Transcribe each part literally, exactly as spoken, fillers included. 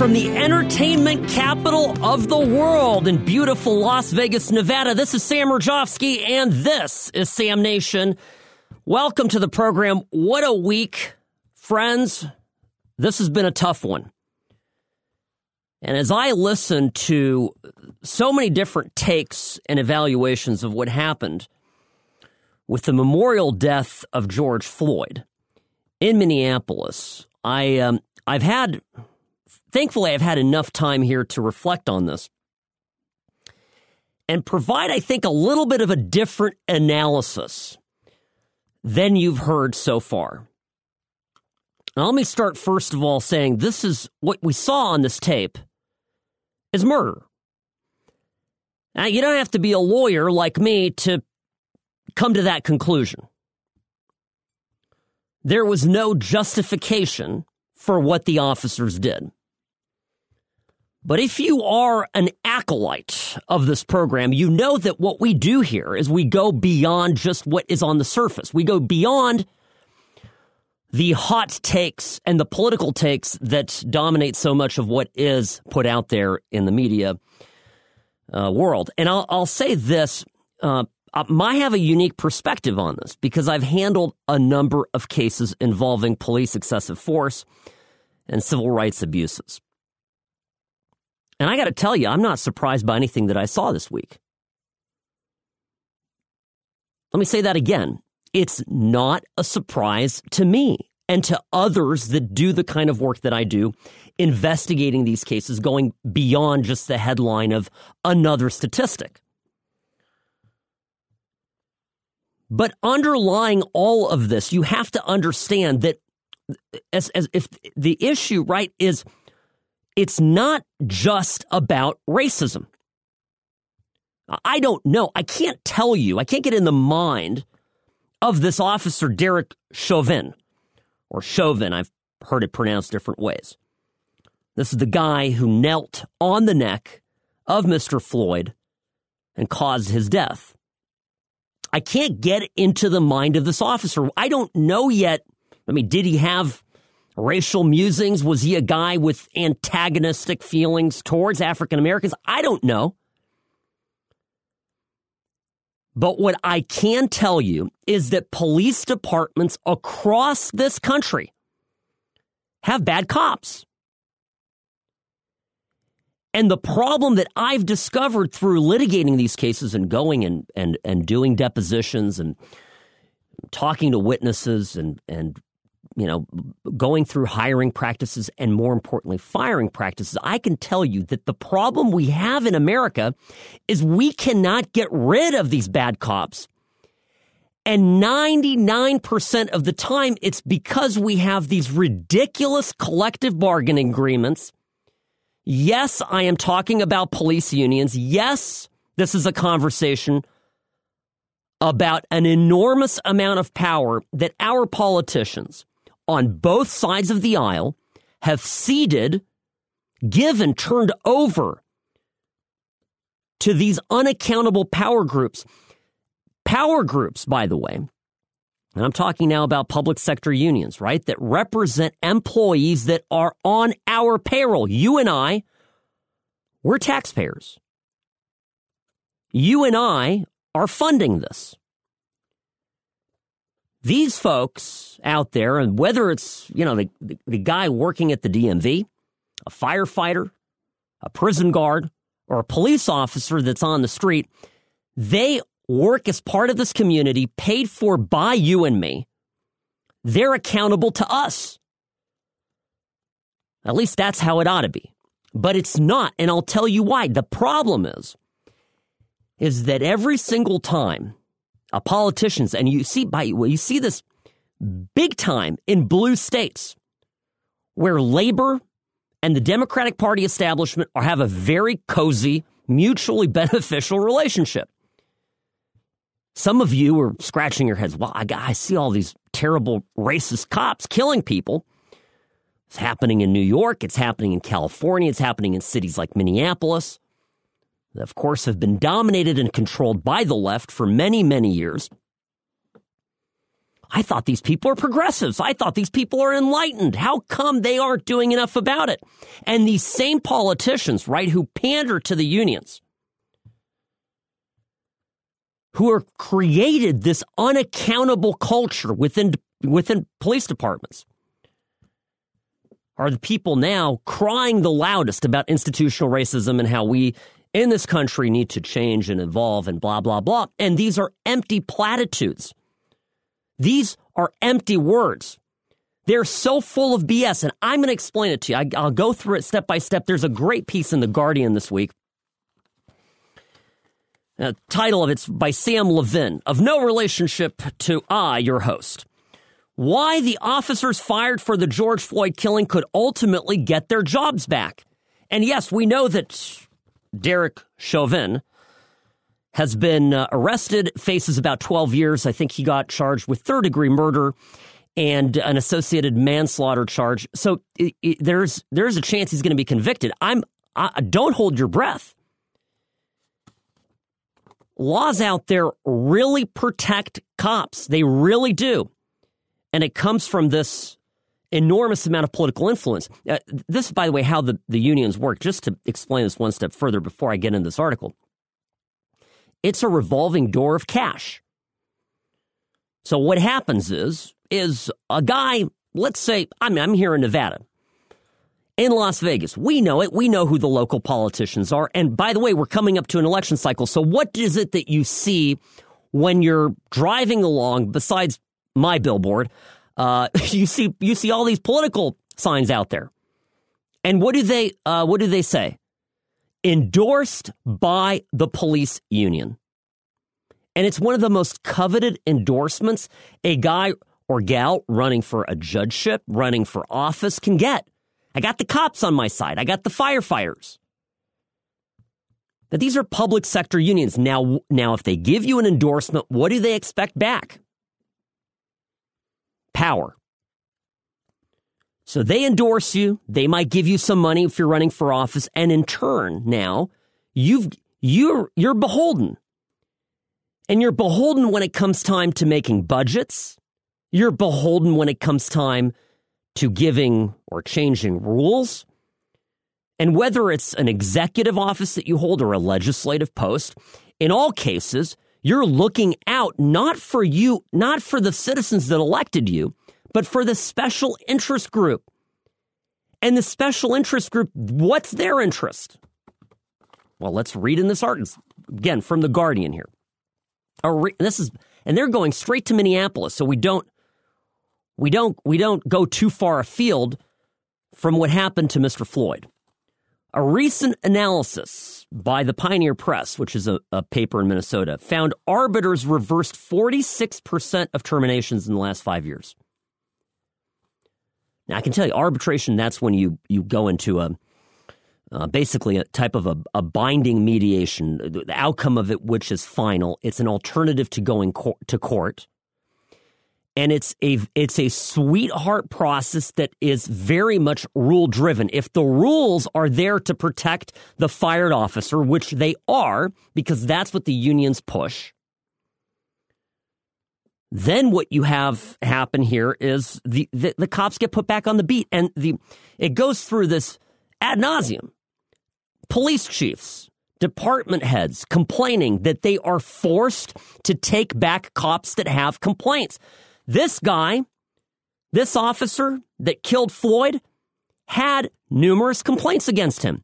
from the entertainment capital of the world in beautiful Las Vegas, Nevada. This is Sam Rajovsky, and this is Sam Nation. Welcome to the program. What a week, friends. This has been a tough one. And as I listen to so many different takes and evaluations of what happened with the memorial death of George Floyd in Minneapolis, I, um, I've had... Thankfully, I've had enough time here to reflect on this and provide, I think, a little bit of a different analysis than you've heard so far. Now, let me start, first of all, saying this is what we saw on this tape is murder. Now, you don't have to be a lawyer like me to come to that conclusion. There was no justification for what the officers did. But if you are an acolyte of this program, you know that what we do here is we go beyond just what is on the surface. We go beyond the hot takes and the political takes that dominate so much of what is put out there in the media uh, world. And I'll, I'll say this, uh, I have a unique perspective on this because I've handled a number of cases involving police excessive force and civil rights abuses. And I got to tell you, I'm not surprised by anything that I saw this week. Let me say that again. It's not a surprise to me and to others that do the kind of work that I do, investigating these cases, going beyond just the headline of another statistic. But underlying all of this, you have to understand that as, as if the issue, right, is it's not just about racism. I don't know. I can't tell you. I can't get in the mind of this officer, Derek Chauvin, or Chauvin. I've heard it pronounced different ways. This is the guy who knelt on the neck of Mister Floyd and caused his death. I can't get into the mind of this officer. I don't know yet. I mean, did he have racial musings? Was he a guy with antagonistic feelings towards African Americans? I don't know. But what I can tell you is that police departments across this country have bad cops. And the problem that I've discovered through litigating these cases and going and and, and doing depositions and talking to witnesses and and you know, going through hiring practices and, more importantly, firing practices, I can tell you that the problem we have in America is we cannot get rid of these bad cops. And ninety-nine percent of the time, it's because we have these ridiculous collective bargaining agreements. Yes, I am talking about police unions. Yes, this is a conversation about an enormous amount of power that our politicians on both sides of the aisle have ceded, given, turned over to these unaccountable power groups. Power groups, by the way, and I'm talking now about public sector unions, right, that represent employees that are on our payroll. You and I, we're taxpayers. You and I are funding this. These folks out there, and whether it's, you know, the, the, the guy working at the D M V, a firefighter, a prison guard, or a police officer that's on the street, they work as part of this community paid for by you and me. They're accountable to us. At least that's how it ought to be. But it's not, and I'll tell you why. The problem is, is that every single time Uh, politicians, and you see by well, you see this big time in blue states where labor and the Democratic Party establishment are, have a very cozy, mutually beneficial relationship. Some of you are scratching your heads. Well, I, I see all these terrible racist cops killing people. It's happening in New York. It's happening in California. It's happening in cities like Minneapolis, that, of course, have been dominated and controlled by the left for many, many years. I thought these people are progressives. I thought these people are enlightened. How come they aren't doing enough about it? And these same politicians, right, who pander to the unions, who are created this unaccountable culture within within police departments, are the people now crying the loudest about institutional racism and how we in this country need to change and evolve and blah, blah, blah. And these are empty platitudes. These are empty words. They're so full of B S, and I'm going to explain it to you. I, I'll go through it step by step. There's a great piece in The Guardian this week. The title of it's by Sam Levin, of no relationship to I, your host. Why the officers fired for the George Floyd killing could ultimately get their jobs back. And yes, we know that Derek Chauvin has been uh, arrested, faces about twelve years. I think he got charged with third-degree murder and an associated manslaughter charge. So it, it, there's there's a chance he's going to be convicted. I'm I, don't hold your breath. Laws out there really protect cops. They really do. And it comes from this enormous amount of political influence. Uh, this is, by the way, how the, the unions work. Just to explain this one step further before I get into this article. It's a revolving door of cash. So what happens is, is a guy, let's say, I mean, I'm here in Nevada, in Las Vegas. We know it. We know who the local politicians are. And by the way, we're coming up to an election cycle. So what is it that you see when you're driving along, besides my billboard? Uh, you see you see all these political signs out there. And what do they uh, what do they say? Endorsed by the police union. And it's one of the most coveted endorsements a guy or gal running for a judgeship, running for office can get. I got the cops on my side. I got the firefighters. But these are public sector unions. Now, now, if they give you an endorsement, what do they expect back? Power. So they endorse you. They might give you some money if you're running for office. And in turn, now, you've, you're, you're beholden. And you're beholden when it comes time to making budgets. You're beholden when it comes time to giving or changing rules. And whether it's an executive office that you hold or a legislative post, in all cases, you're looking out not for you, not for the citizens that elected you, but for the special interest group. And the special interest group, what's their interest? Well, let's read in this article, again, from The Guardian here. This is, and they're going straight to Minneapolis, so we don't, we don't, we don't go too far afield from what happened to Mister Floyd. A recent analysis by the Pioneer Press, which is a, a paper in Minnesota, found arbiters reversed forty-six percent of terminations in the last five years. Now, I can tell you, arbitration, that's when you, you go into a uh, basically a type of a, a binding mediation, the outcome of it, which is final. It's an alternative to going co- to court. And it's a it's a sweetheart process that is very much rule-driven. If the rules are there to protect the fired officer, which they are, because that's what the unions push, then what you have happen here is the, the, the cops get put back on the beat. And the it goes through this ad nauseum. Police chiefs, department heads complaining that they are forced to take back cops that have complaints. This guy, this officer that killed Floyd, had numerous complaints against him.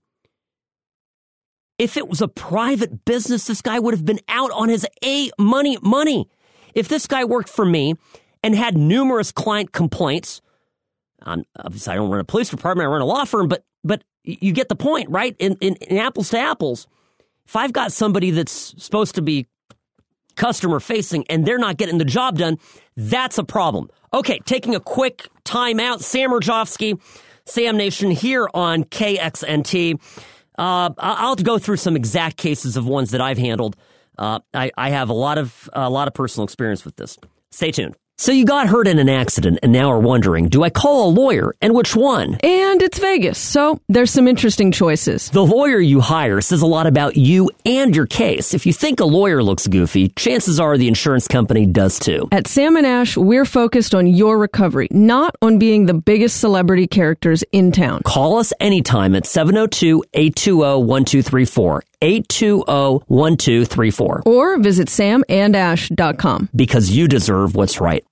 If it was a private business, this guy would have been out on his A money money. If this guy worked for me and had numerous client complaints, um, obviously I don't run a police department, I run a law firm, but but you get the point, right? In, in, in apples to apples, if I've got somebody that's supposed to be customer facing and they're not getting the job done, that's a problem. Okay, taking a quick time out. Sam Rajovsky, Sam Nation here on K X N T. Uh, I'll go through some exact cases of ones that I've handled. Uh, I, I have a lot of a lot of personal experience with this. Stay tuned. So you got hurt in an accident and now are wondering, do I call a lawyer and which one? And it's Vegas, so there's some interesting choices. The lawyer you hire says a lot about you and your case. If you think a lawyer looks goofy, chances are the insurance company does too. At Sam and Ash, we're focused on your recovery, not on being the biggest celebrity characters in town. Call us anytime at seven oh two, eight two zero, one two three four. eight two zero, one two three four. Or visit sam and ash dot com. Because you deserve what's right.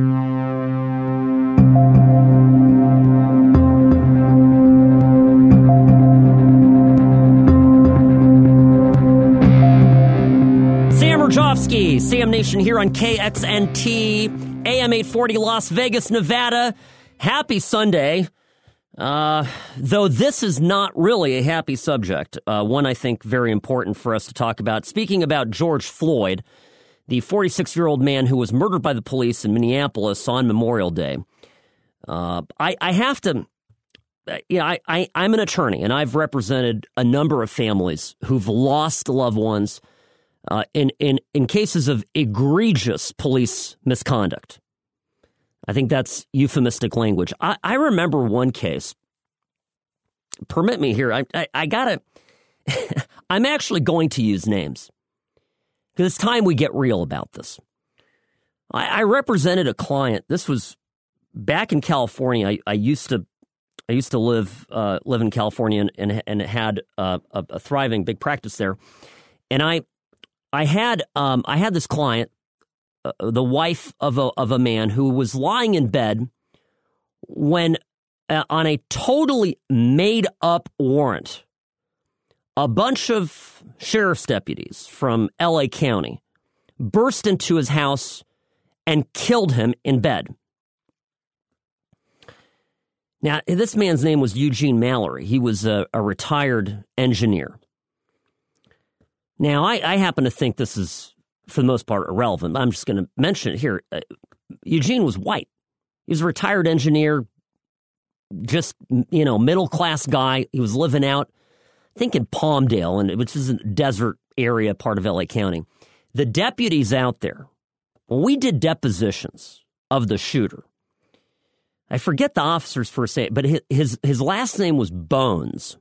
Sam Rajovsky, Sam Nation here on K X N T, A M eight forty, Las Vegas, Nevada. Happy Sunday. Uh, though this is not really a happy subject, uh, one I think very important for us to talk about. Speaking about George Floyd, the forty-six-year-old man who was murdered by the police in Minneapolis on Memorial Day. Uh, I, I have to, yeah, I, I, I'm an attorney, and I've represented a number of families who've lost loved ones uh, in, in, in cases of egregious police misconduct. I think that's euphemistic language. I, I remember one case. Permit me here. I, I, I gotta, I'm actually going to use names. Because it's time we get real about this. I, I represented a client. This was back in California. I, I used to, I used to live uh, live in California and and, and had uh, a, a thriving big practice there. And I, I had um, I had this client, uh, the wife of a of a man who was lying in bed when, uh, on a totally made up warrant, a bunch of sheriff's deputies from L A County burst into his house and killed him in bed. Now, this man's name was Eugene Mallory. He was a, a retired engineer. Now, I, I happen to think this is, for the most part, irrelevant. I'm just going to mention it here. Uh, Eugene was white. He was a retired engineer, just, you know, middle-class guy. He was living out, I think, in Palmdale, and which is a desert area, part of L A County. The deputies out there, when we did depositions of the shooter, I forget the officer's first name, but his, his his last name was Bones.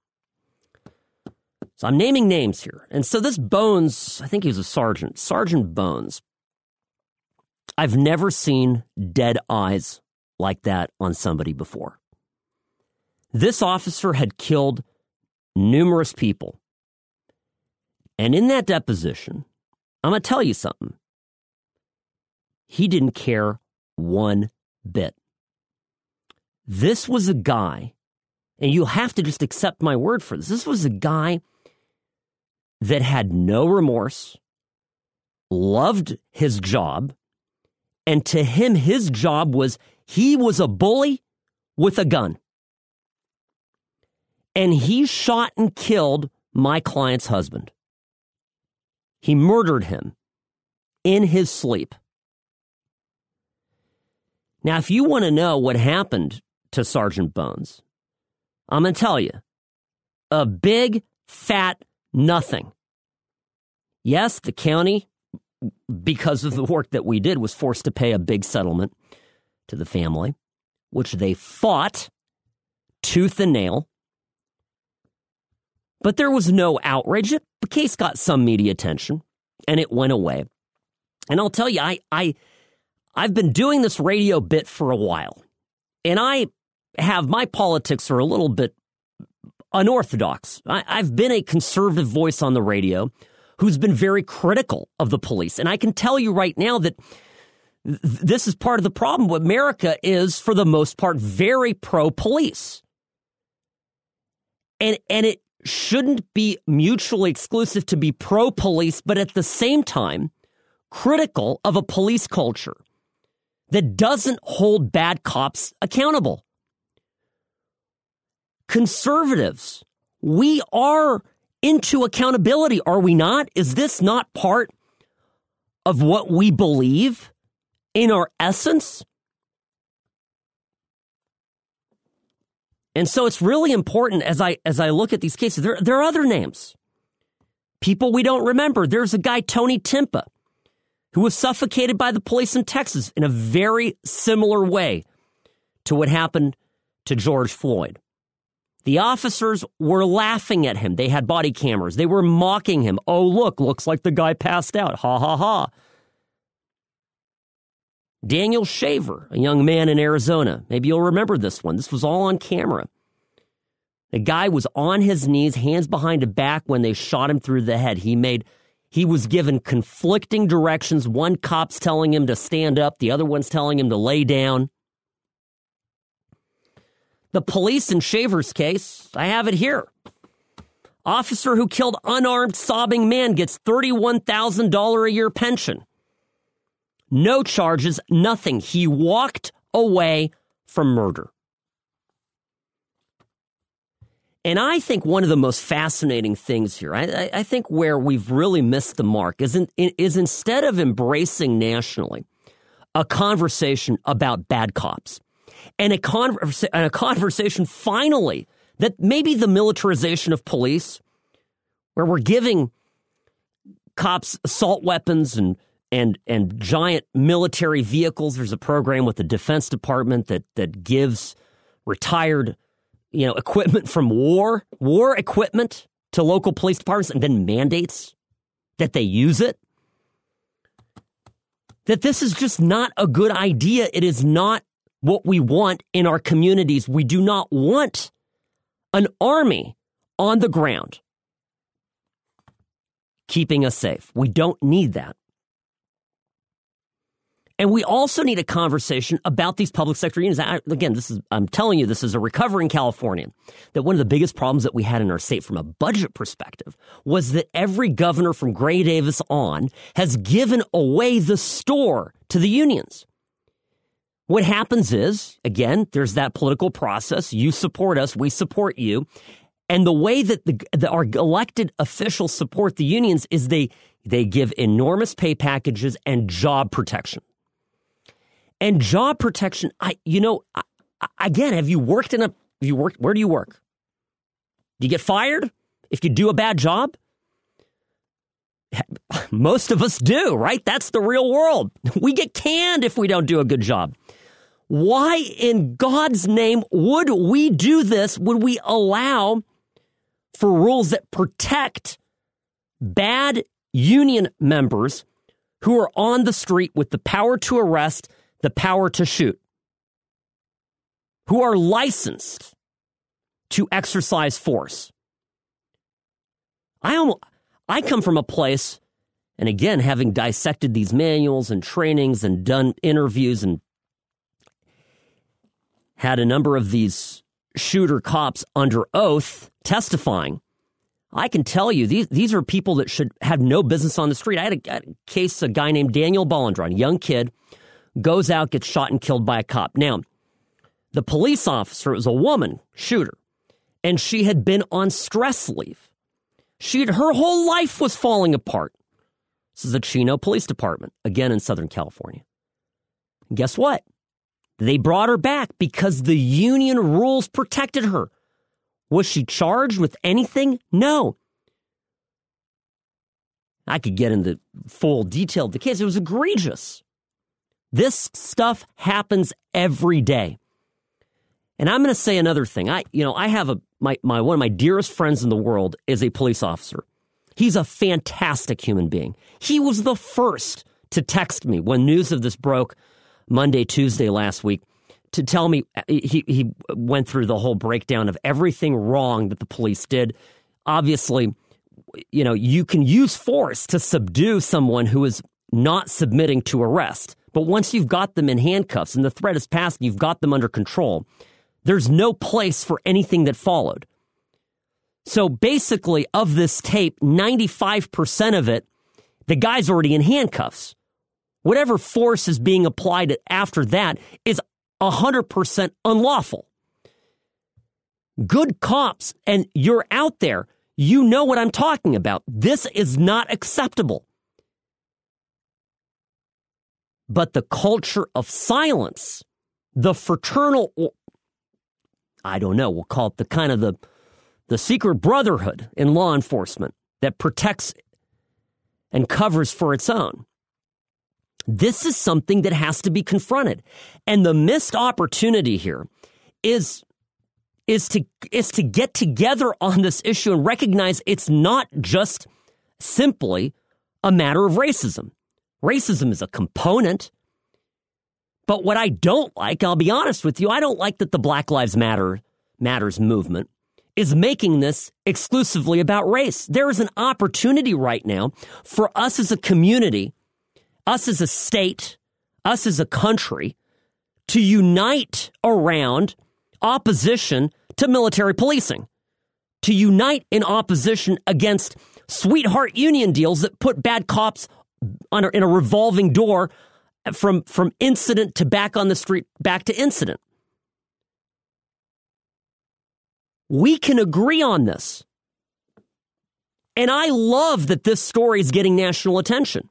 So I'm naming names here. And so this Bones, I think he was a sergeant, Sergeant Bones. I've never seen dead eyes like that on somebody before. This officer had killed numerous people. And in that deposition, I'm going to tell you something. He didn't care one bit. This was a guy, and you'll have to just accept my word for this. This was a guy that had no remorse, loved his job, and to him, his job was he was a bully with a gun. And he shot and killed my client's husband. He murdered him in his sleep. Now, if you want to know what happened to Sergeant Bones, I'm going to tell you. A big, fat nothing. Yes, the county, because of the work that we did, was forced to pay a big settlement to the family, which they fought tooth and nail. But there was no outrage. The case got some media attention, and it went away. And I'll tell you, I, I, I've been doing this radio bit for a while, and I have, my politics are a little bit unorthodox. I, I've been a conservative voice on the radio who's been very critical of the police. And I can tell you right now that th- this is part of the problem. America is, for the most part, very pro-police. And, and it shouldn't be mutually exclusive to be pro-police, but at the same time, critical of a police culture that doesn't hold bad cops accountable. Conservatives, we are into accountability, are we not? Is this not part of what we believe in our essence? And so it's really important as I as I look at these cases. There, there are other names. People we don't remember. There's a guy, Tony Timpa. who was suffocated by the police in Texas in a very similar way to what happened to George Floyd. The officers were laughing at him. They had body cameras. They were mocking him. Oh, look, looks like the guy passed out. Ha, ha, ha. Daniel Shaver, a young man in Arizona. Maybe you'll remember this one. This was all on camera. The guy was on his knees, hands behind his back when they shot him through the head. He made, he was given conflicting directions. One cop's telling him to stand up. The other one's telling him to lay down. The police in Shaver's case, I have it here. Officer who killed unarmed sobbing man gets thirty-one thousand dollars a year pension. No charges, nothing. He walked away from murder. And I think one of the most fascinating things here, I, I think where we've really missed the mark, is, in, is instead of embracing nationally a conversation about bad cops, and a, conversa- and a conversation finally that maybe the militarization of police, where we're giving cops assault weapons and and and giant military vehicles. There's a program with the Defense Department that that gives retired, you know, equipment from war, war equipment to local police departments and then mandates that they use it. That this is just not a good idea. It is not what we want in our communities. We do not want an army on the ground keeping us safe. We don't need that. And we also need a conversation about these public sector unions. I, again, this is, I'm telling you, this is a recovering Californian, that one of the biggest problems that we had in our state from a budget perspective was that every governor from Gray Davis on has given away the store to the unions. What happens is, again, there's that political process. You support us, we support you. And the way that the, the our elected officials support the unions is they they give enormous pay packages and job protection. And job protection, I you know, I, again, have you worked in a, have you worked, where do you work? Do you get fired if you do a bad job? Most of us do, right? That's the real world. We get canned if we don't do a good job. Why in God's name would we do this? Would we allow for rules that protect bad union members who are on the street with the power to arrest, the power to shoot, who are licensed to exercise force? I almost, I come from a place, and again, having dissected these manuals and trainings and done interviews and had a number of these shooter cops under oath testifying, I can tell you these these are people that should have no business on the street. I had a, a case, a guy named Daniel Bollandron, young kid, goes out, gets shot and killed by a cop. Now, the police officer was a woman shooter, and she had been on stress leave. She had, her whole life was falling apart. This is the Chino Police Department, again in Southern California. And guess what? They brought her back because the union rules protected her. Was she charged with anything? No. I could get into full detail of the case. It was egregious. This stuff happens every day. And I'm going to say another thing. I, you know, I have a my my one of my dearest friends in the world is a police officer. He's a fantastic human being. He was the first to text me when news of this broke Monday, Tuesday last week, to tell me he, he went through the whole breakdown of everything wrong that the police did. Obviously, you know, you can use force to subdue someone who is not submitting to arrest. But once you've got them in handcuffs and the threat is passed and you've got them under control, there's no place for anything that followed. So basically, of this tape, ninety-five percent of it, the guy's already in handcuffs. Whatever force is being applied after that is one hundred percent unlawful. Good cops, and you're out there, you know what I'm talking about. This is not acceptable. But the culture of silence, the fraternal, I don't know, we'll call it the kind of the, the secret brotherhood in law enforcement that protects and covers for its own. This is something that has to be confronted. And the missed opportunity here is, is, to, is to get together on this issue and recognize it's not just simply a matter of racism. Racism is a component. But what I don't like, I'll be honest with you, I don't like that the Black Lives Matter Matters movement is making this exclusively about race. There is an opportunity right now for us as a community, us as a state, us as a country, to unite around opposition to military policing, to unite in opposition against sweetheart union deals that put bad cops on a, in a revolving door from, from incident to back on the street, back to incident. We can agree on this. And I love that this story is getting national attention.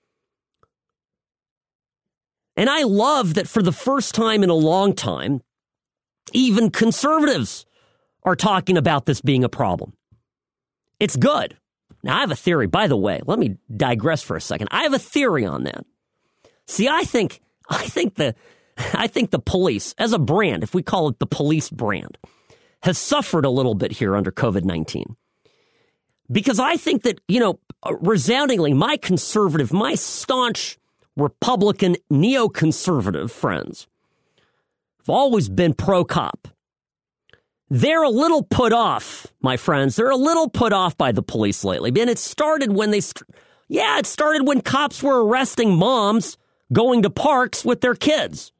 And I love that for the first time in a long time, even conservatives are talking about this being a problem. It's good. Now, I have a theory. By the way, let me digress for a second. I have a theory on that. See, I think I think the I think the police as a brand, if we call it the police brand, has suffered a little bit here under COVID nineteen. Because I think that, you know, resoundingly, my conservative, my staunch Republican neoconservative friends have always been pro-cop. They're a little put off, my friends. They're a little put off by the police lately. And it started when they, yeah, it started when cops were arresting moms going to parks with their kids.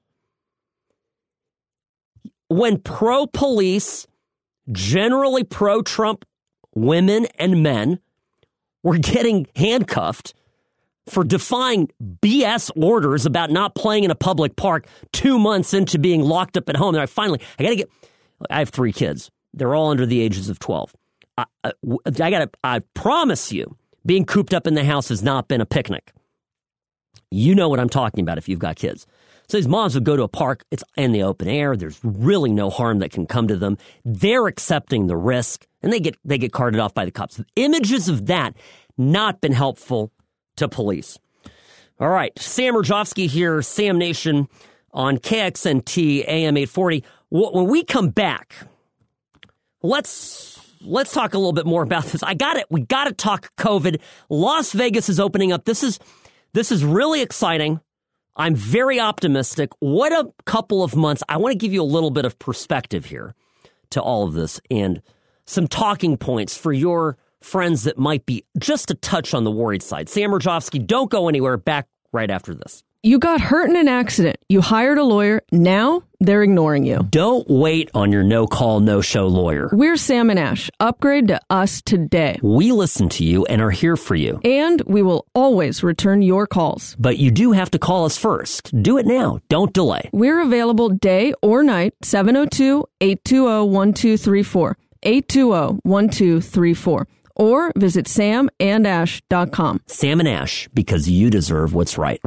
When pro-police, generally pro-Trump women and men were getting handcuffed for defying B S orders about not playing in a public park two months into being locked up at home. And I finally, I got to get, I have three kids. They're all under the ages of twelve. I, I, I got to, I promise you, being cooped up in the house has not been a picnic. You know what I'm talking about if you've got kids. So these moms would go to a park. It's in the open air. There's really no harm that can come to them. They're accepting the risk, and they get they get carted off by the cops. The images of that not been helpful to police. All right, Sam Rajovsky here, Sam Nation on K X N T A M eight forty. When we come back, let's let's talk a little bit more about this. I got it. We got to talk COVID. Las Vegas is opening up. This is this is really exciting. I'm very optimistic. What a couple of months. I want to give you a little bit of perspective here to all of this and some talking points for your friends that might be just a touch on the worried side. Sam Rajovsky, don't go anywhere. Back right after this. You got hurt in an accident. You hired a lawyer. Now they're ignoring you. Don't wait on your no-call, no-show lawyer. We're Sam and Ash. Upgrade to us today. We listen to you and are here for you. And we will always return your calls. But you do have to call us first. Do it now. Don't delay. We're available day or night, seven oh two, eight two oh, one two three four, eight two oh, one two three four. Or visit sam and ash dot com. Sam and Ash, because you deserve what's right.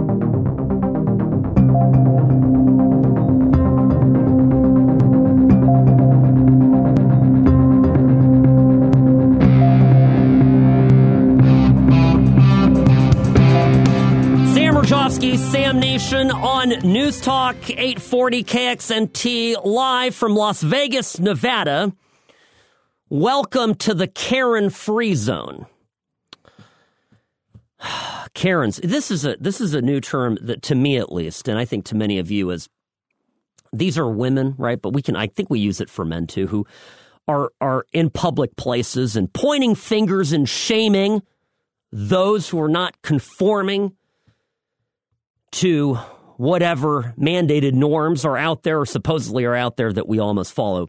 Sam Nation on News Talk eight forty K X N T, live from Las Vegas, Nevada. Welcome to the Karen-free zone. Karens, this is a this is a new term that, to me at least, and I think to many of you, is these are women, right? But we can, I think we use it for men too, who are are in public places and pointing fingers and shaming those who are not conforming to whatever mandated norms are out there or supposedly are out there that we all must follow.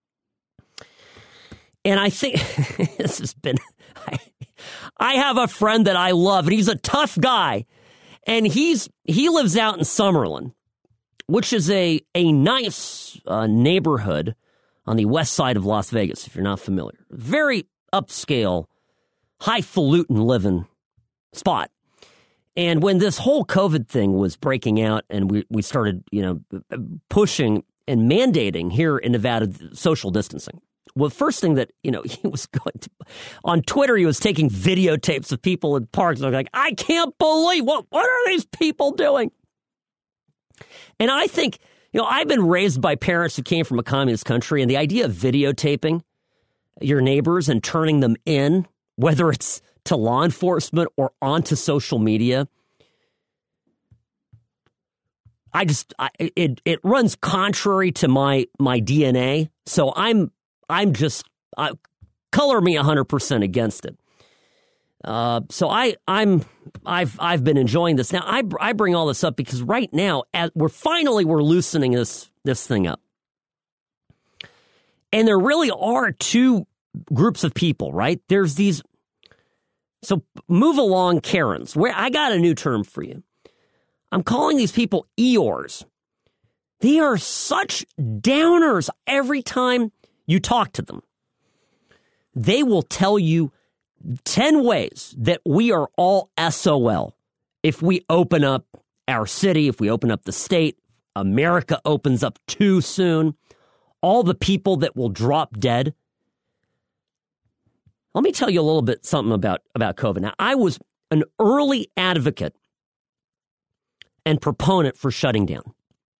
And I think this has been, I, I have a friend that I love, and he's a tough guy. And he's he lives out in Summerlin, which is a, a nice uh, neighborhood on the west side of Las Vegas, if you're not familiar. Very upscale, highfalutin living spot. And when this whole COVID thing was breaking out and we, we started, you know, pushing and mandating here in Nevada social distancing, well, the first thing that, you know, he was going to, on Twitter, he was taking videotapes of people in parks. They're like, I can't believe, what, what are these people doing? And I think, you know, I've been raised by parents who came from a communist country, and the idea of videotaping your neighbors and turning them in, whether it's to law enforcement or onto social media, I just, I, it it runs contrary to my my D N A. So I'm, I'm just, uh, color me one hundred percent against it. Uh, so I, I'm, I've, I've been enjoying this. Now I, I bring all this up because right now, as we're finally we're loosening this this thing up, and there really are two groups of people. Right? There's these. So move along, Karens. Where I got a new term for you. I'm calling these people Eeyores. They are such downers every time you talk to them. They will tell you ten ways that we are all S O L. If we open up our city, if we open up the state, America opens up too soon, all the people that will drop dead. Let me tell you a little bit something about, about COVID. Now, I was an early advocate and proponent for shutting down.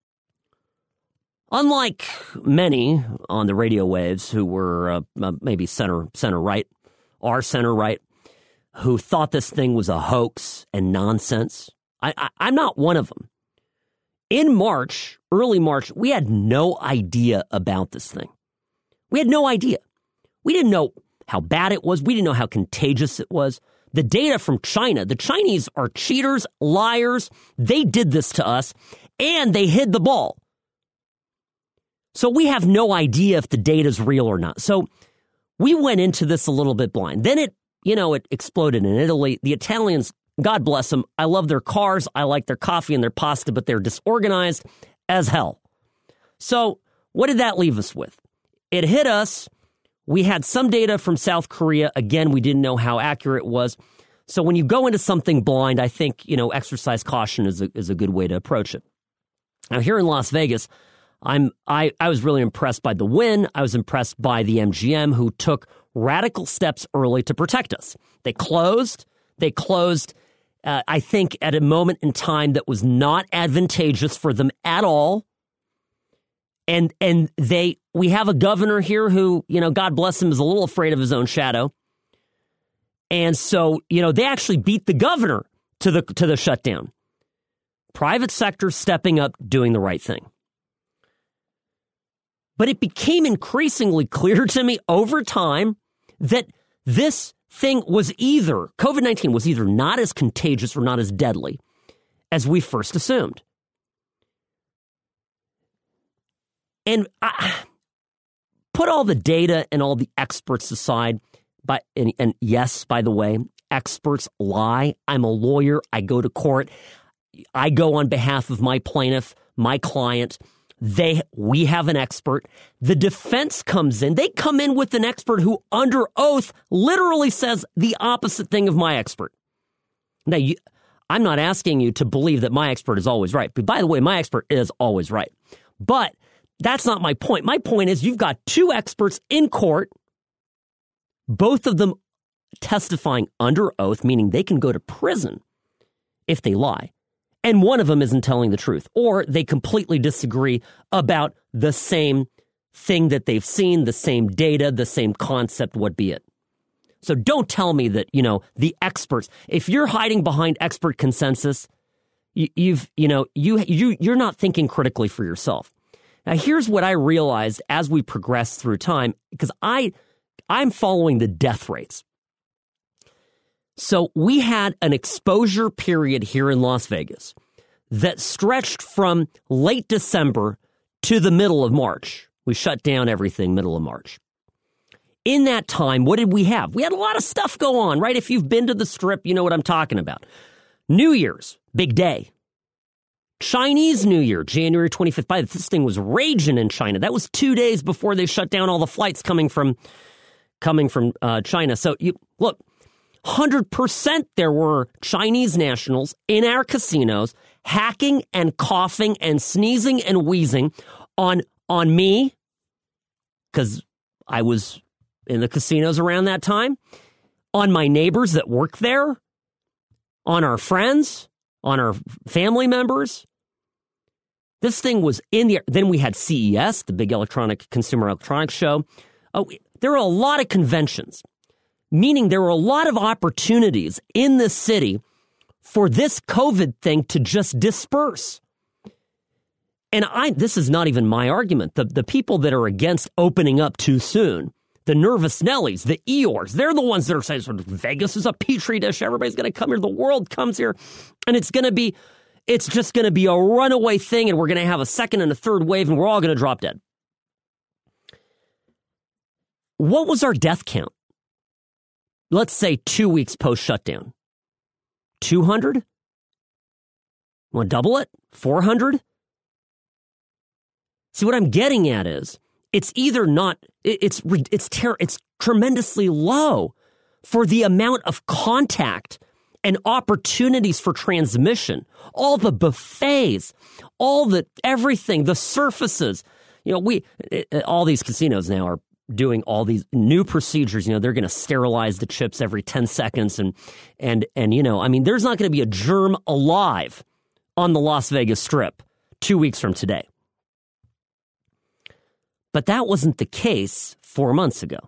Unlike many on the radio waves who were uh, maybe center center right, or center right, who thought this thing was a hoax and nonsense, I, I, I'm not one of them. In March, early March, we had no idea about this thing. We had no idea. We didn't know how bad it was. We didn't know how contagious it was. The data from China, the Chinese are cheaters, liars. They did this to us, and they hid the ball. So we have no idea if the data is real or not. So we went into this a little bit blind. Then it, you know, it exploded in Italy. The Italians, God bless them. I love their cars. I like their coffee and their pasta, but they're disorganized as hell. So what did that leave us with? It hit us. We had some data from South Korea. Again, we didn't know how accurate it was. So when you go into something blind, I think, you know, exercise caution is a, is a good way to approach it. Now, here in Las Vegas, I'm I, I was really impressed by the win. I was impressed by the M G M, who took radical steps early to protect us. They closed. They closed, uh, I think, at a moment in time that was not advantageous for them at all. And and they we have a governor here who, you know, God bless him, is a little afraid of his own shadow. And so, you know, they actually beat the governor to the to the shutdown. Private sector stepping up, doing the right thing. But it became increasingly clear to me over time that this thing was either, COVID nineteen was either not as contagious or not as deadly as we first assumed. And I, put all the data and all the experts aside, but, and, and yes, by the way, experts lie. I'm a lawyer. I go to court. I go on behalf of my plaintiff, my client. They, we have an expert. The defense comes in. They come in with an expert who, under oath, literally says the opposite thing of my expert. Now, you, I'm not asking you to believe that my expert is always right. But by the way, my expert is always right. But that's not my point. My point is you've got two experts in court, both of them testifying under oath, meaning they can go to prison if they lie. And one of them isn't telling the truth, or they completely disagree about the same thing that they've seen, the same data, the same concept, what be it. So don't tell me that, you know, the experts, if you're hiding behind expert consensus, you, you've, you know, you, you, you're not thinking critically for yourself. Now, here's what I realized as we progress through time, because I, I'm following the death rates. So we had an exposure period here in Las Vegas that stretched from late December to the middle of March. We shut down everything middle of March. In that time, what did we have? We had a lot of stuff go on, right? If you've been to the Strip, you know what I'm talking about. New Year's, big day. Chinese New Year, January twenty-fifth. By this thing was raging in China. That was two days before they shut down all the flights coming from coming from uh, China. So you look. one hundred percent there were Chinese nationals in our casinos hacking and coughing and sneezing and wheezing on, on me, because I was in the casinos around that time, on my neighbors that work there, on our friends, on our family members. This thing was in the air. Then we had C E S, the big electronic consumer electronics show. Oh, there were a lot of conventions, meaning there were a lot of opportunities in this city for this COVID thing to just disperse. And I, this is not even my argument. The, the people that are against opening up too soon, the nervous Nellies, the Eeyores, they're the ones that are saying sort of, Vegas is a petri dish. Everybody's going to come here. The world comes here. And it's going to be, it's just going to be a runaway thing. And we're going to have a second and a third wave and we're all going to drop dead. What was our death count? Let's say two weeks post shutdown. two hundred? Want to double it? four hundred? See, what I'm getting at is, it's either not, it's it's ter- it's tremendously low for the amount of contact and opportunities for transmission, all the buffets, all the everything, the surfaces. You know, we all these casinos now are doing all these new procedures. You know, they're going to sterilize the chips every ten seconds, and and and you know, I mean, there's not going to be a germ alive on the Las Vegas Strip two weeks from today. But that wasn't the case four months ago.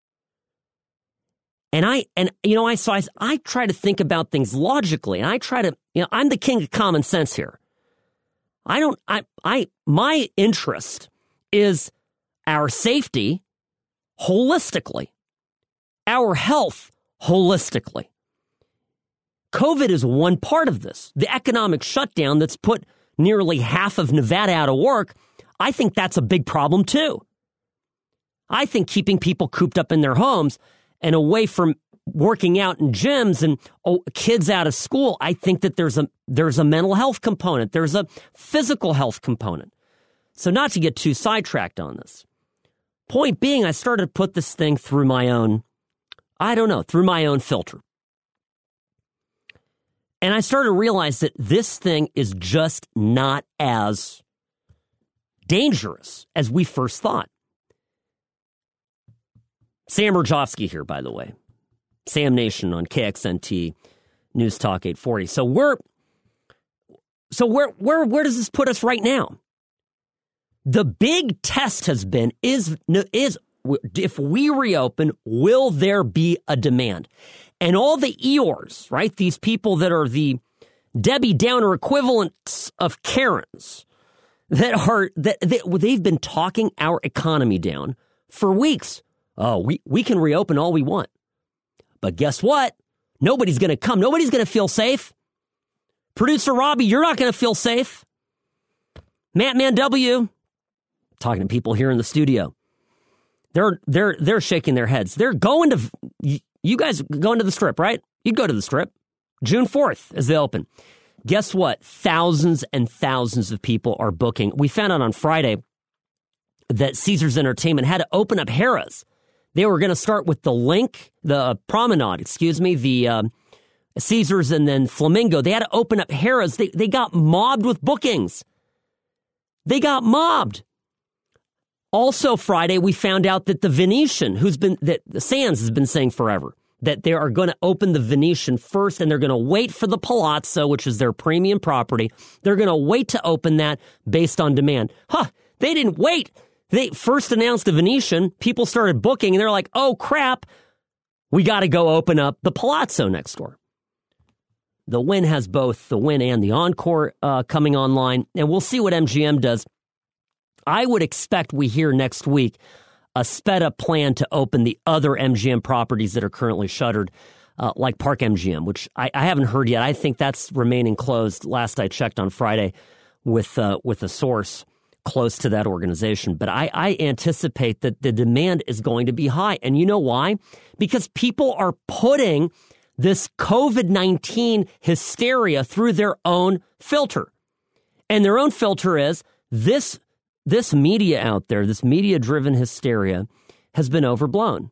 And I, and you know, I, so I, I try to think about things logically, and I try to, you know, I'm the king of common sense here. I don't, I, I, my interest is our safety holistically, our health holistically. COVID is one part of this. The economic shutdown that's put nearly half of Nevada out of work, I think that's a big problem too. I think keeping people cooped up in their homes and away from working out in gyms and oh, kids out of school, I think that there's a there's a mental health component. There's a physical health component. So not to get too sidetracked on this. Point being, I started to put this thing through my own, I don't know, through my own filter. And I started to realize that this thing is just not as dangerous as we first thought. Sam Rajovsky here, by the way. Sam Nation on K X N T News Talk eight forty. So we're so where where where does this put us right now? The big test has been is is if we reopen, will there be a demand? And all the Eeyores, right? These people that are the Debbie Downer equivalents of Karens, that are that, that they've been talking our economy down for weeks. Oh, we, we can reopen all we want. But guess what? Nobody's going to come. Nobody's going to feel safe. Producer Robbie, you're not going to feel safe. Matt Man W, talking to people here in the studio. They're they're they're shaking their heads. They're going to you guys going to the Strip, right? You'd go to the Strip. June fourth as they open. Guess what? Thousands and thousands of people are booking. We found out on Friday that Caesars Entertainment had to open up Harrah's. They were going to start with the Link, the uh, Promenade, excuse me, the uh, Caesars and then Flamingo. They had to open up Harrah's. They, they got mobbed with bookings. They got mobbed. Also Friday, we found out that the Venetian, who's been, that the Sands has been saying forever, that they are going to open the Venetian first and they're going to wait for the Palazzo, which is their premium property. They're going to wait to open that based on demand. Huh, they didn't wait. They first announced the Venetian, people started booking, and they're like, oh, crap, we got to go open up the Palazzo next door. The Wynn has both the Wynn and the Encore uh, coming online, and we'll see what M G M does. I would expect we hear next week a sped-up plan to open the other M G M properties that are currently shuttered, uh, like Park M G M, which I, I haven't heard yet. I think that's remaining closed. Last I checked on Friday with uh, with a source close to that organization. But I, I anticipate that the demand is going to be high. And you know why? Because people are putting this COVID nineteen hysteria through their own filter. And their own filter is this, this media out there, this media-driven hysteria has been overblown.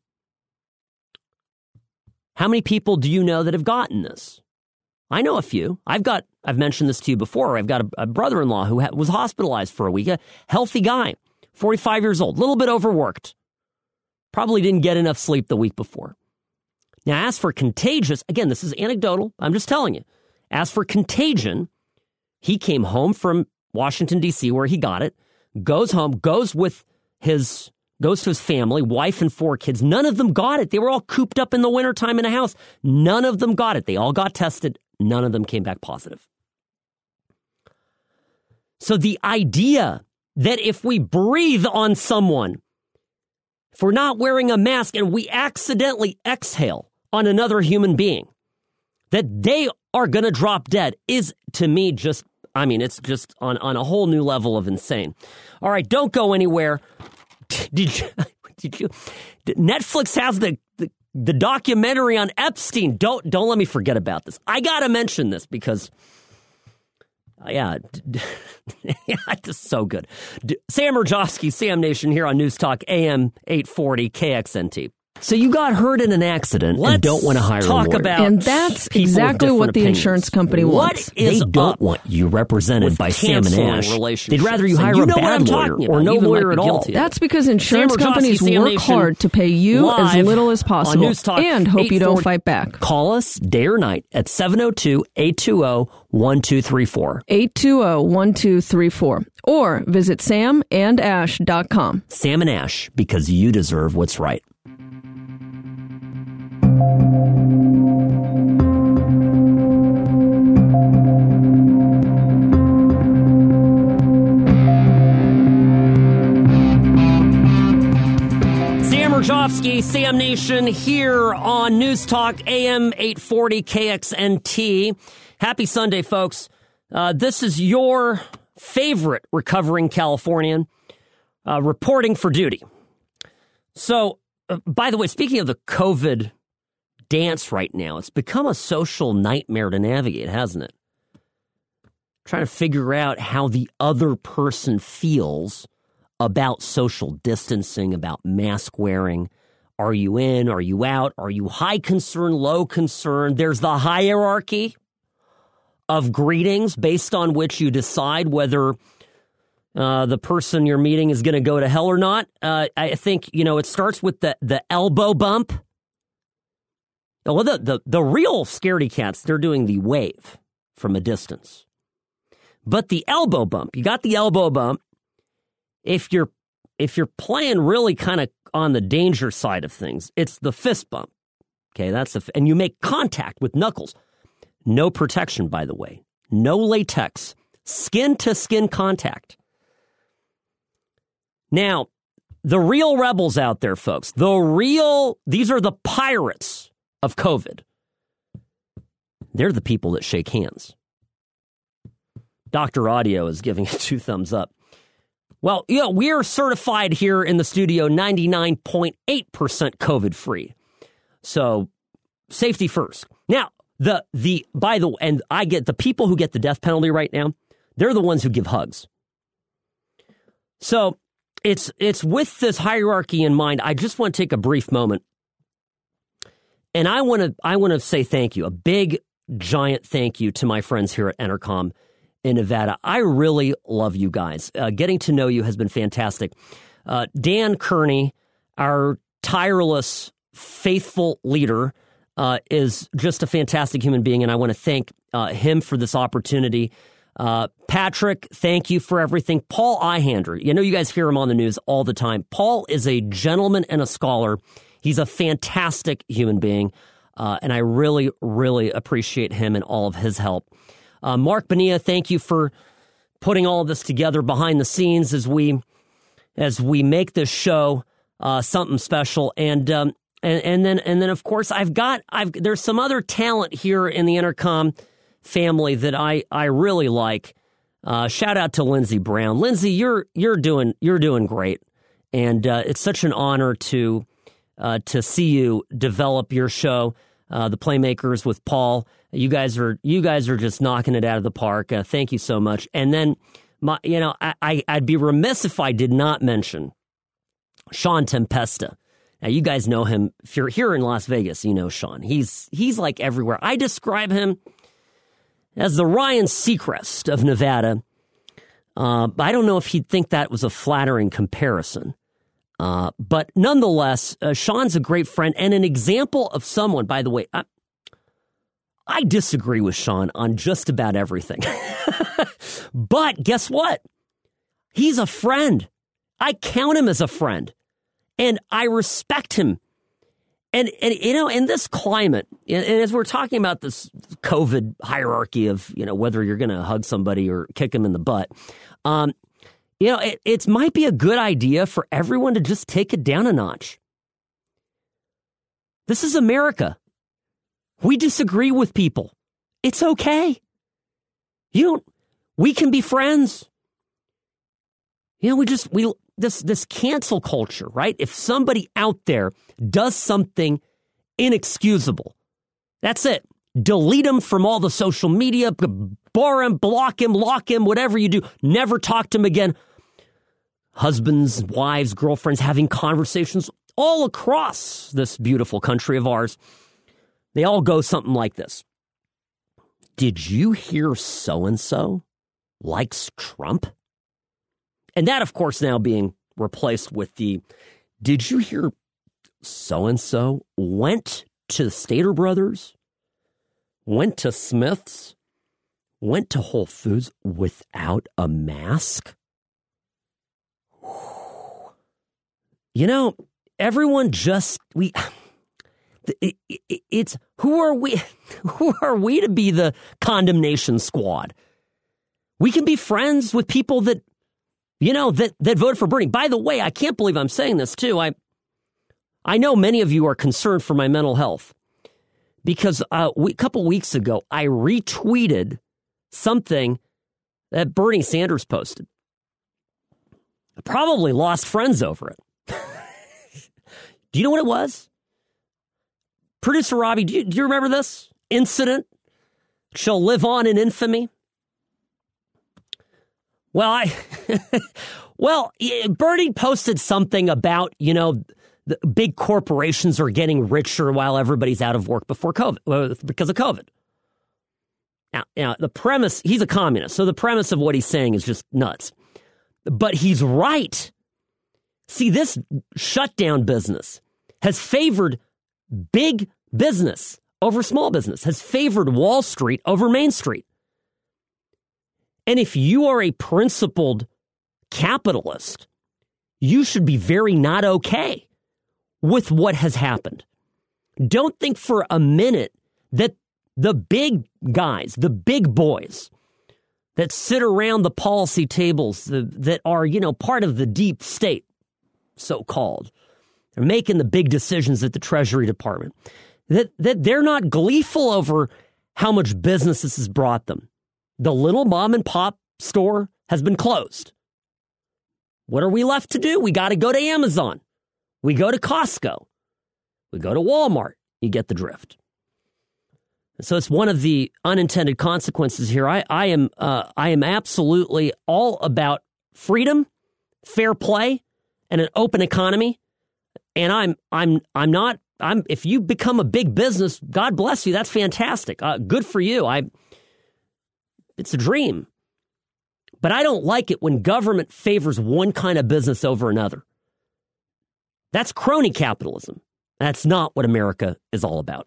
How many people do you know that have gotten this? I know a few. I've got, I've mentioned this to you before. I've got a, a brother-in-law who ha- was hospitalized for a week, a healthy guy, forty-five years old, a little bit overworked. Probably didn't get enough sleep the week before. Now, as for contagious, again, this is anecdotal. I'm just telling you. As for contagion, he came home from Washington, D C, where he got it, goes home, goes with his, goes to his family, wife and four kids. None of them got it. They were all cooped up in the wintertime in a house. None of them got it. They all got tested. None of them came back positive. So the idea that if we breathe on someone, if we're not wearing a mask and we accidentally exhale on another human being, that they are going to drop dead is, to me, just, I mean, it's just on, on a whole new level of insane. All right, don't go anywhere. Did you, did you, Netflix has the, the, the documentary on Epstein. Don't, don't let me forget about this. I got to mention this because, uh, yeah, yeah, it's so good. Sam Rajovsky, Sam Nation here on News Talk A M eight forty K X N T. So you got hurt in an accident Let's and don't want to hire talk a lawyer. About and that's exactly what the opinions. Insurance company wants. What is they don't want you represented by Sam and Ash. They'd rather you hire you a bad lawyer or no lawyer at all. That's because insurance companies work hard to pay you as little as possible and hope you don't fight back. Call us day or night at seven oh two, eight two zero, one two three four. eight two zero, one two three four. Or visit sam and ash dot com. Sam and Ash, because you deserve what's right. Sam Rajovsky, Sam Nation, here on News Talk A M eight forty K X N T. Happy Sunday, folks. Uh, this is your favorite recovering Californian uh, reporting for duty. So, uh, by the way, speaking of the COVID dance right now, it's become a social nightmare to navigate, hasn't it? Trying to figure out how the other person feels about social distancing, about mask wearing. Are you in? Are you out? Are you high concern, low concern? There's the hierarchy of greetings based on which you decide whether uh, the person you're meeting is going to go to hell or not. Uh, I think, you know, it starts with the, the elbow bump. Well, the, the, the real scaredy cats, they're doing the wave from a distance. But the elbow bump, you got the elbow bump. If you're if you're playing really kind of on the danger side of things, it's the fist bump. Okay, that's the, and you make contact with knuckles. No protection, by the way. No latex. Skin to skin contact. Now, the real rebels out there, folks, the real, these are the pirates of COVID. They're the people that shake hands. Doctor Audio is giving it two thumbs up. Well, you know, we are certified here in the studio ninety-nine point eight percent COVID free. So safety first. Now, the the by the way, and I get the people who get the death penalty right now, they're the ones who give hugs. So it's it's with this hierarchy in mind, I just want to take a brief moment. And I want to I want to say thank you, a big giant thank you to my friends here at Entercom in Nevada. I really love you guys. Uh, getting to know you has been fantastic. Uh, Dan Kearney, our tireless, faithful leader, uh, is just a fantastic human being, and I want to thank uh, him for this opportunity. Uh, Patrick, thank you for everything. Paul Ihander, you know you guys hear him on the news all the time. Paul is a gentleman and a scholar. He's a fantastic human being, uh, and I really, really appreciate him and all of his help. Uh, Mark Bonilla, thank you for putting all of this together behind the scenes as we as we make this show uh, something special. And um, and and then and then of course I've got I've there's some other talent here in the Entercom family that I I really like. Uh, shout out to Lindsey Brown. Lindsey, you're you're doing you're doing great, and uh, it's such an honor to uh, to see you develop your show, uh, The Playmakers with Paul. You guys are you guys are just knocking it out of the park. Uh, thank you so much. And then, my, you know, I, I, I'd be remiss if I did not mention Sean Tempesta. Now, you guys know him. If you're here in Las Vegas, you know Sean. He's he's like everywhere. I describe him as the Ryan Seacrest of Nevada. Uh, I don't know if he'd think that was a flattering comparison. Uh, but nonetheless, uh, Sean's a great friend and an example of someone, by the way, I, I disagree with Sean on just about everything. But guess what? He's a friend. I count him as a friend, and I respect him. And, and you know, in this climate, and as we're talking about this COVID hierarchy of, you know, whether you're going to hug somebody or kick him in the butt, um, you know, it, it might be a good idea for everyone to just take it down a notch. This is America. We disagree with people. It's okay. You don't, we can be friends. You know, we just, we, this, this cancel culture, right? If somebody out there does something inexcusable, that's it. Delete him from all the social media, bar him, block him, lock him, whatever you do. Never talk to him again. Husbands, wives, girlfriends having conversations all across this beautiful country of ours. They all go something like this. Did you hear so-and-so likes Trump? And that, of course, now being replaced with the, did you hear so-and-so went to Stater Brothers, went to Smith's, went to Whole Foods without a mask? You know, everyone just, we, it, it, it's, who are we, who are we to be the condemnation squad? We can be friends with people that, you know, that, that voted for Bernie. By the way, I can't believe I'm saying this too. I, I know many of you are concerned for my mental health because uh, we, a couple weeks ago, I retweeted something that Bernie Sanders posted. I probably lost friends over it. Do you know what it was? Producer Robbie, do you, do you remember this incident? Shall live on in infamy. Well, I, well, Bernie posted something about, you know, the big corporations are getting richer while everybody's out of work before COVID, because of COVID. Now, now, the premise, he's a communist, so the premise of what he's saying is just nuts. But he's right. See, this shutdown business has favored big business over small business, has favored Wall Street over Main Street. And if you are a principled capitalist, you should be very not okay with what has happened. Don't think for a minute that the big guys, the big boys that sit around the policy tables the, that are, you know, part of the deep state, so-called, they're making the big decisions at the Treasury Department, that, that they're not gleeful over how much business this has brought them. The little mom and pop store has been closed. What are we left to do? We got to go to Amazon. We go to Costco. We go to Walmart. You get the drift. So it's one of the unintended consequences here. I, I am uh, I am absolutely all about freedom, fair play, and an open economy. And I'm I'm I'm not I'm if you become a big business, God bless you. That's fantastic. Uh, good for you. I it's a dream. But I don't like it when government favors one kind of business over another. That's crony capitalism. That's not what America is all about.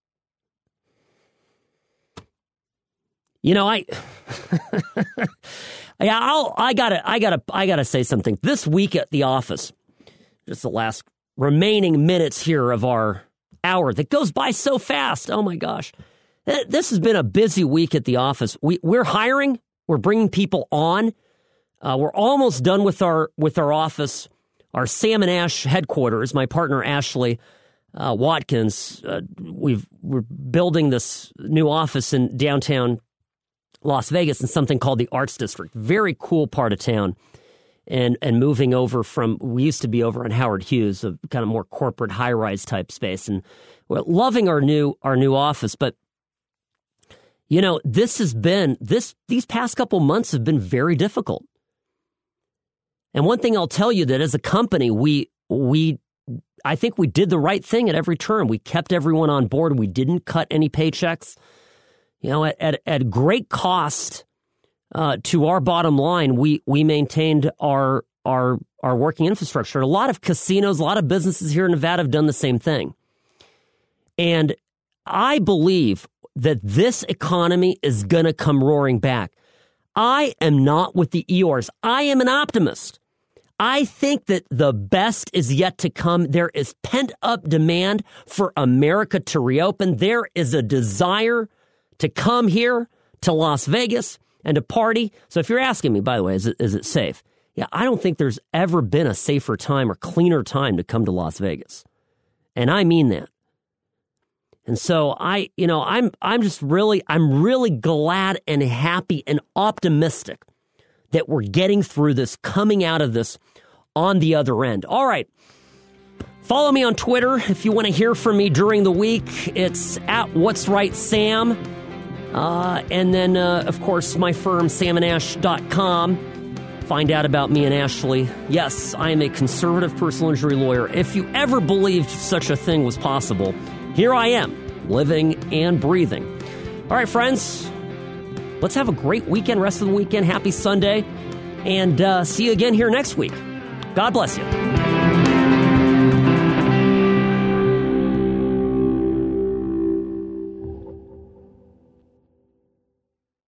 You know, I, yeah, I'll, I gotta, I gotta, I gotta say something. This week at the office, just the last remaining minutes here of our hour that goes by so fast. Oh my gosh, this has been a busy week at the office. We we're hiring, we're bringing people on. Uh, we're almost done with our with our office, our Sam and Ash headquarters. My partner Ashley uh, Watkins, uh, we've we're building this new office in downtown Las Vegas in something called the Arts District. Very cool part of town. And and moving over from, we used to be over on Howard Hughes, a kind of more corporate high-rise type space. And we're loving our new our new office. But, you know, this has been, this these past couple months have been very difficult. And one thing I'll tell you, that as a company, we we I think we did the right thing at every turn. We kept everyone on board. We didn't cut any paychecks. You know, at, at, at great cost uh, to our bottom line, we we maintained our our our working infrastructure. A lot of casinos, a lot of businesses here in Nevada have done the same thing. And I believe that this economy is going to come roaring back. I am not with the Eeyores. I am an optimist. I think that the best is yet to come. There is pent-up demand for America to reopen. There is a desire to come here to Las Vegas and to party. So if you're asking me, by the way, is it, is it safe? Yeah, I don't think there's ever been a safer time or cleaner time to come to Las Vegas. And I mean that. And so I, you know, I'm I'm just really, I'm really glad and happy and optimistic that we're getting through this, coming out of this on the other end. All right. Follow me on Twitter if you want to hear from me during the week. It's at What's Right Sam. Uh, and then, uh, of course, my firm, sam and ash dot com. Find out about me and Ashley. Yes, I am a conservative personal injury lawyer. If you ever believed such a thing was possible, here I am, living and breathing. All right, friends, let's have a great weekend, rest of the weekend. Happy Sunday, and uh, see you again here next week. God bless you.